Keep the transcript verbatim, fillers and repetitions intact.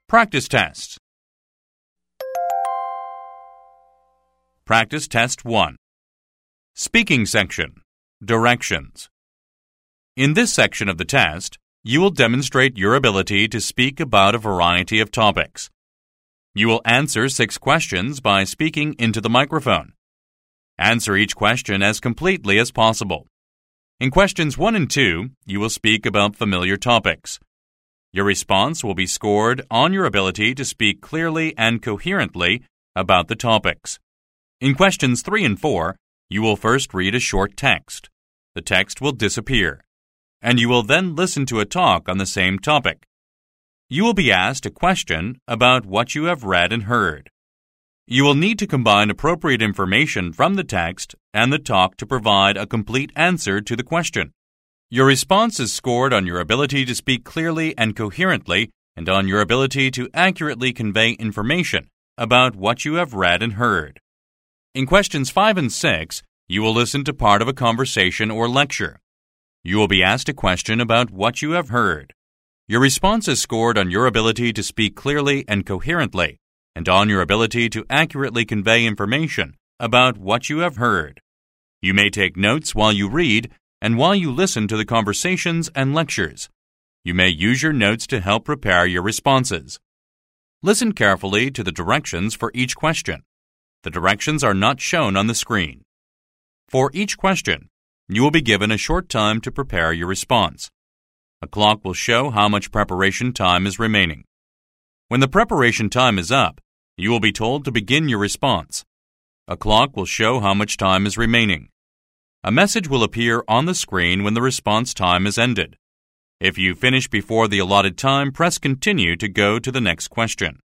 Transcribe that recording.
Practice test. Practice test one. Speaking section. Directions. In this section of the test, you will demonstrate your ability to speak about a variety of topics. You will answer six questions by speaking into the microphone. Answer each question as completely as possible. In questions one and two, you will speak about familiar topics. Your response will be scored on your ability to speak clearly and coherently about the topics. In questions three and four, you will first read a short text. The text will disappear, and you will then listen to a talk on the same topic. You will be asked a question about what you have read and heard. You will need to combine appropriate information from the text and the talk to provide a complete answer to the question. Your response is scored on your ability to speak clearly and coherently and on your ability to accurately convey information about what you have read and heard. In questions five and six, you will listen to part of a conversation or lecture. You will be asked a question about what you have heard. Your response is scored on your ability to speak clearly and coherently and on your ability to accurately convey information about what you have heard. You may take notes while you read and while you listen to the conversations and lectures. You may use your notes to help prepare your responses. Listen carefully to the directions for each question. The directions are not shown on the screen. For each question, you will be given a short time to prepare your response. A clock will show how much preparation time is remaining. When the preparation time is up, you will be told to begin your response. A clock will show how much time is remaining. A message will appear on the screen when the response time is ended. If you finish before the allotted time, press Continue to go to the next question.